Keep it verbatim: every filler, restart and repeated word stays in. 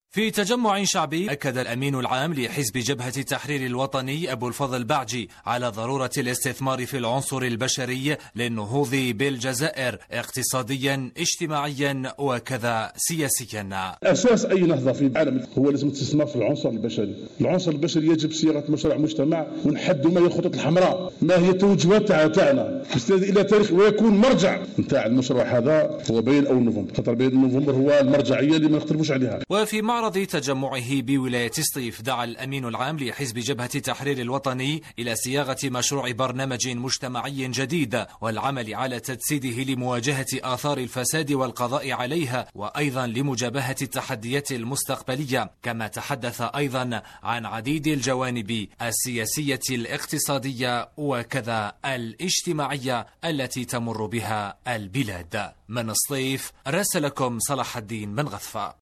في تجمع شعبي أكد الأمين العام لحزب جبهة التحرير الوطني أبو الفضل بعجي على ضرورة الاستثمار في العنصر البشري للنهوض بالجزائر اقتصاديا اجتماعيا وكذا سياسيا. أساس أي نهضة في العالم هو لازم الاستثمار في العنصر البشري. العنصر البشري يجب صياغة مشروع مجتمع ونحدوا ما هي الخطوط الحمراء، ما هي التوجهات تاعنا إلى تاريخ ويكون مرجع نتاع المشروع هذا هو بين أول نوفمبر، خاطر بين نوفمبر هو المرجعية اللي ما نختلفوش عليها. وفي معرض تجمعه بولاية سطيف دعا الأمين العام لحزب جبهة التحرير الوطني إلى صياغة مشروع برنامج مجتمعي جديد والعمل على تجسيده لمواجهة آثار الفساد والقضاء عليها وأيضا لمجابهة التحديات المستقبلية، كما تحدث أيضا عن عديد الجوانب السياسية الاقتصادية وكذا الاجتماعية التي تمر بها البلاد. من سطيف راسلكم صلاح الدين من غثفة.